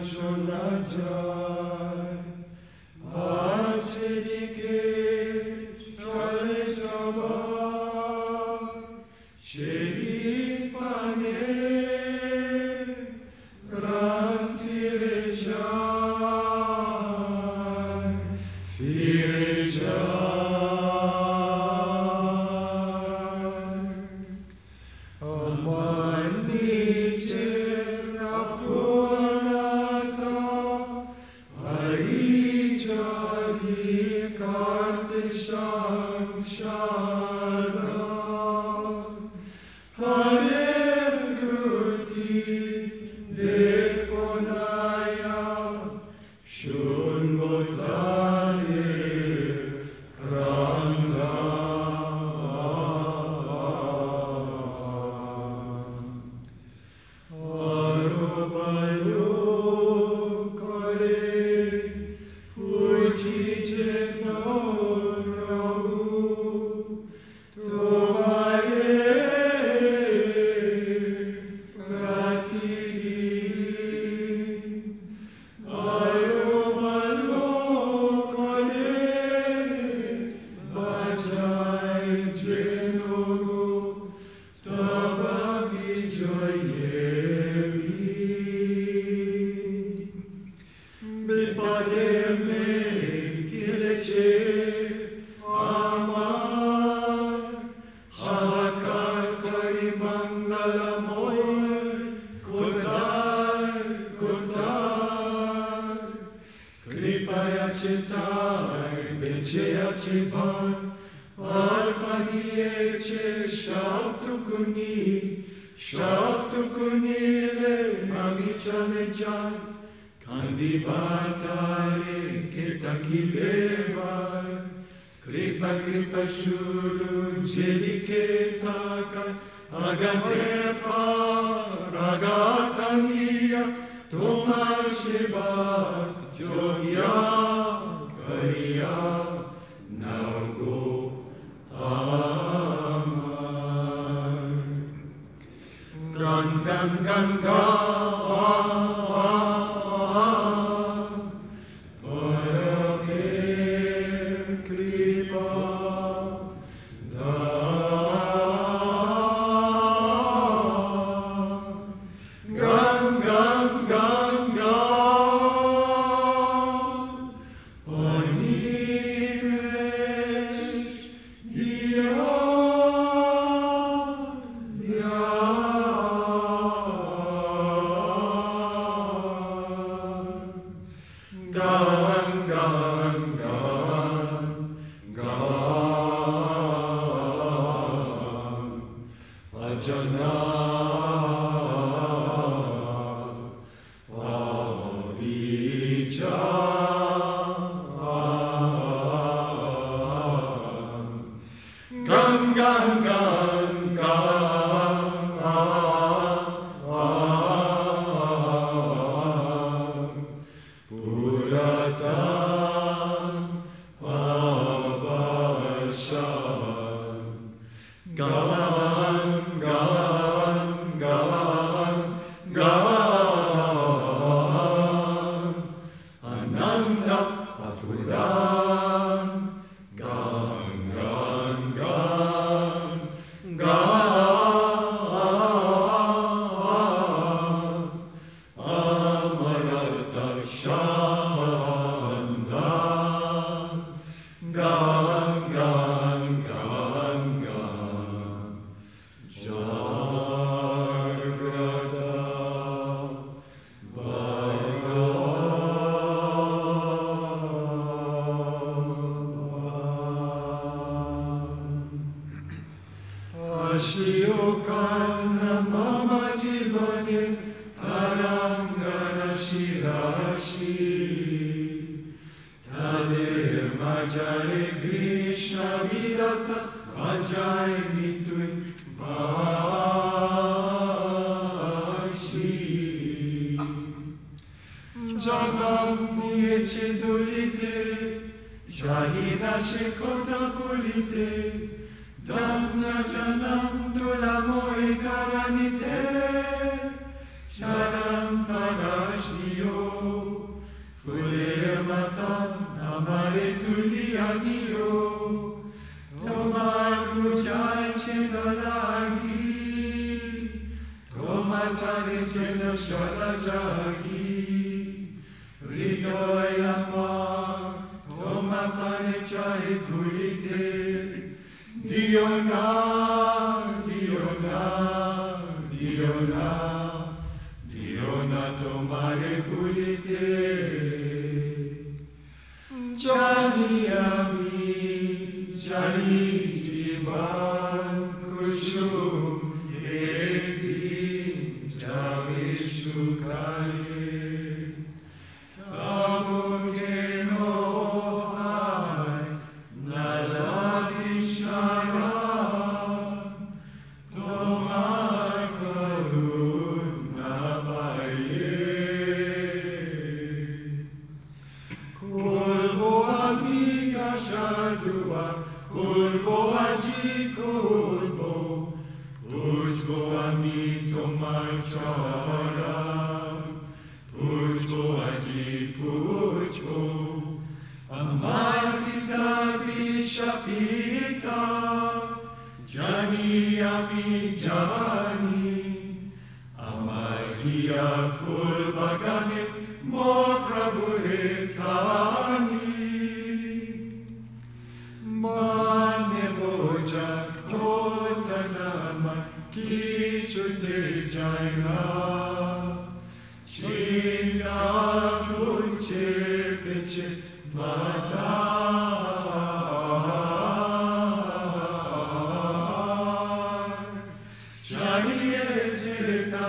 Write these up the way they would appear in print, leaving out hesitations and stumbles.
শোনা যায়, আজ এদিকে চলে যাবার সেদিক পানে প্রাণ ফিরে যায়, ফিরে যায়। আমার নিজের আপনতা হারিয়ে চারিয়ে কাটে সংসার, হারের ত্রুটি দেখবো না শুনবো তারের ক্রন্দন। আরো ভালো করে খুঁজি যেন প্রভু তোমারে প্রতিদিন, আরো ভালো করে বাজাই যেন গো তবা বিজয়ের গীত। বিপদে মেঘ গিলেছে আমার, হাহাকার করি মঙ্গলময় কোথায় কোথায়, কৃপায় আছে তাই বেঁচে আছে ভাই, আর বানিয়েছে সবটুকু নিলে আমি চলে যাই, কান্দি বাতারে কে তাকিবে ভাই, কৃপা কৃপা শুরু যেদিকে তাকায়, আগাতে পার আঘাত আনিয়া তোমার সেবা যোগিয়া করিয়া নাও গো আমার। গান গান গান পরমের কৃপা গান গান গান গান অনিমেষ ইয়া গান গান গান গান অজনা গান গান গান গান পুরাতন পাবশন, গান গান গান গান আনন্দ আফুরান, গান গান গান গান অমরতার সন্ধান, গান গান গান গান জাগ্রত আসিও কান্না মামা জীবনে তারাঙ্গরাশি রাশি, তাদের মাঝারে গ্রীষ্ম বিরত বাজায় তুই বাঁশি, জবাব নিয়েছে দুলিতে জানি না সে কথা বলিতে, দামনা Janam দোলাময় কারানিতে, চারাম পারাশিও Pulire mata amare tulianio, tomar bujai cheno lagi, tomar tare cheno shara jagi, rigoy amar, tomar pane chai tulite, Diona, Diona, Diona, Diona tomare pulite. Jani ami, Jani jiban kushum yedi javi shukaye. Tamukeno hai naladi shara, tomar karuna baye. Kulbo aji kulbo, Ujbo ami tomar chara, Ujbo aji pujbo, Amar pita bishapita, Jani ami jani, Amar hiya full bagane, Mo prabhu etani. Mane boja kotanama kichute jaina, China punche peche mata. Jani eje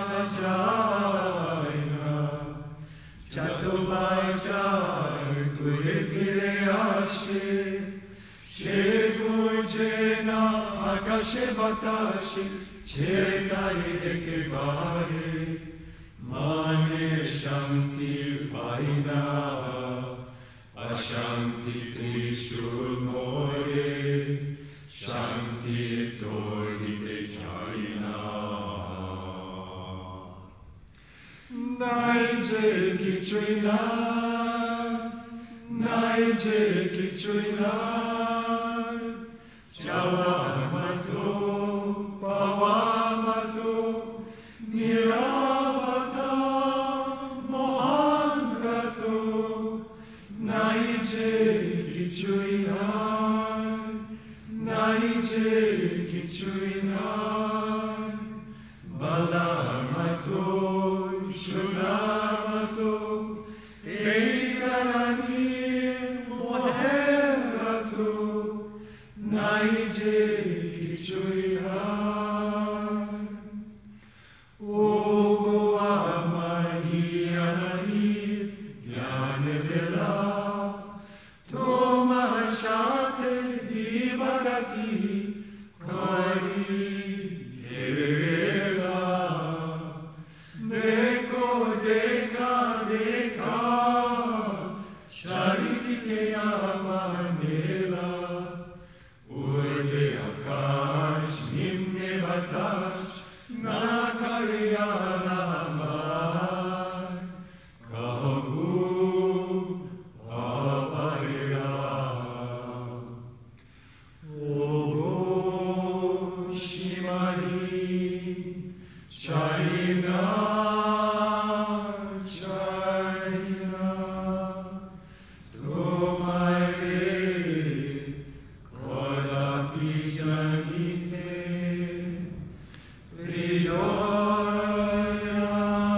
jaina, Chato bajai tue file ashe, Shegujena akashe batashi, Chetai ekebare, Mane shanti paina, Ashanti trishul more, Shanti torite jaina. Naije kichuina, Naije kichuina, Jawamato, Pawamato, Niravata, Mohanrato, Naije kichuinan, Naije kichuinan, Balamato, Shunamato, Eikarani, Moherato, Naije kichuinan, Ogo amagi anani, Yanevela, Toma shate divarati, Kari kerela, Deko deka deka, Charike amanela, Urde akash nimne batash, Nakariyana amar, Kahu avarya. Ogo shimari, China, China, Tomare, Kodapi janite, Ridoya,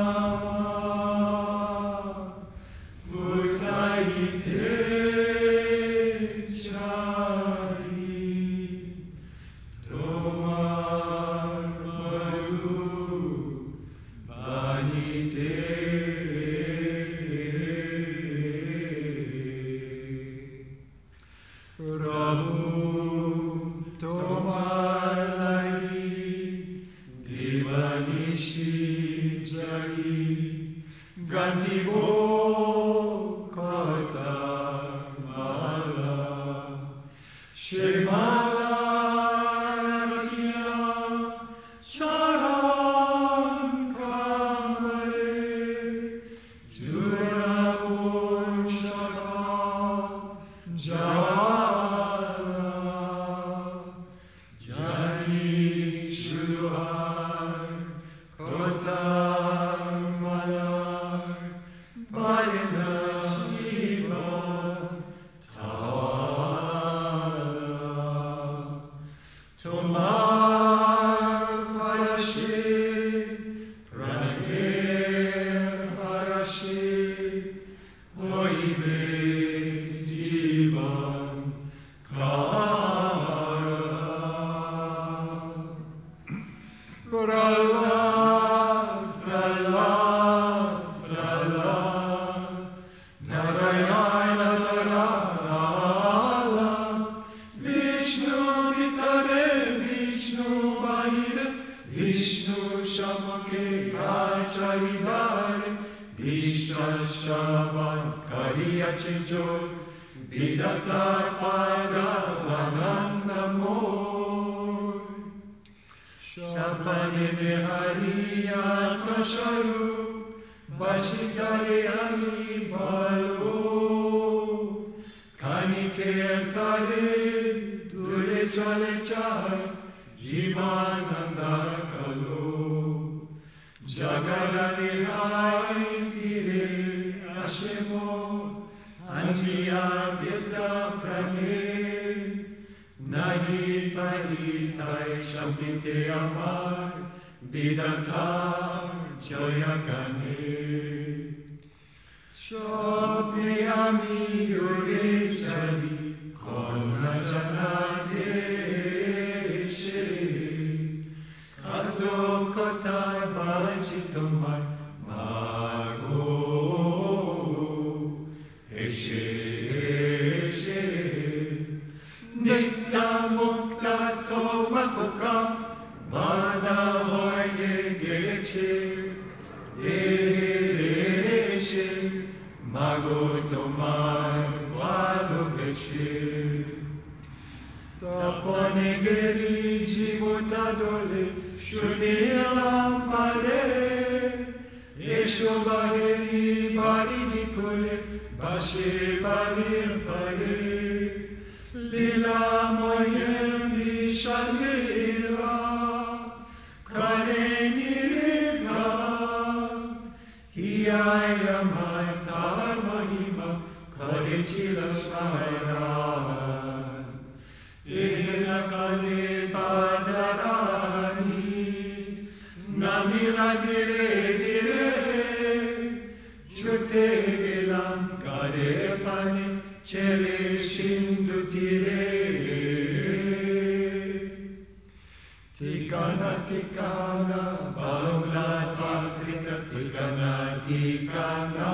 Futaite, Chai, Tomar Madhu, Banite. Prabhu, Tomar Lai, Devanishi Jai, Gantibo Kata Mala, Shemala Rakia, Charan Kamale, Jurabor Jala Jani Shuhar Kotar Malar Bayana Shiva Tawala Tomar Harashi Praner Harashi Oibe Jivan Kara Prahlad Prahlad Prahlad Narayana Narayana Vishnu Vitare Vishnu Bahire Vishnu Shamake Acharidare Vishashavan Kariyache Joy Vidatar Padavananda Moy Shapanene Hariyat Kasharu Bashikare Ani Balo Kanike Tare Dure Chale Chai Jivananda Kalo Jagadani Hai Fire Ashemo Aniya Virta Prane Nahi Paritai Shamite Amar Vidatar Joyagane Shobhyami Yure Chali Kona Janadeshe Kato Kotai Bajitomar Mago Eshe Eshe Nitya Mukta Tomakoka Bada Hoye Geche Eshe Mago Tomar Vado Beshe Tapone Geri Jivotadole Shuniam Pare Esho Baheri Bari Nikole Bashe Balir Pare Lila Moyem Vishalila Kare Nirega Hiyaya Maitar Mahima Kare Chila Smaira Ehna Kale Badarani Namila Dire Dire Chute Gelam Kare Pani Chere Shindu Tire Tikana Tikana Baula Tikrika Tikana Tikana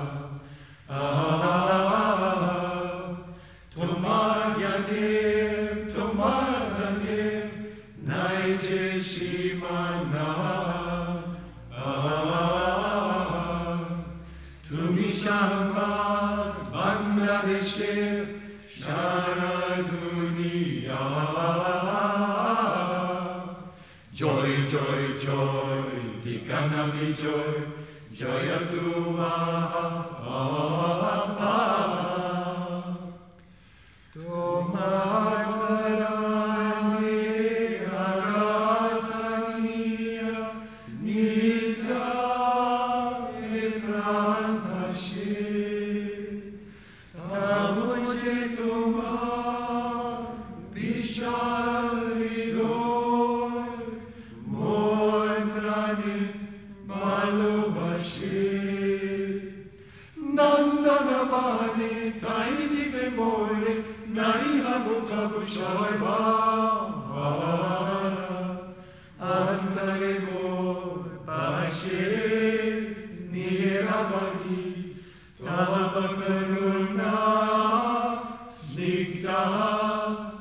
Tomar Yadir Tomar Yadir Naije Shimana Tumi Shambad Bangladeshe Shara Duniya Joy, joy, joy, Tikana be joy, Joya tu Mahapa Tomar Parani Arataniya Nitra Epranashe Tabuje Tomar Vishaliroy Moy Prani Malobashe Nandanabani Taidi Bemore Nai Habu Kabu Shoiba Antare Mor Bashe Nirabani Tava Karuna Snigdha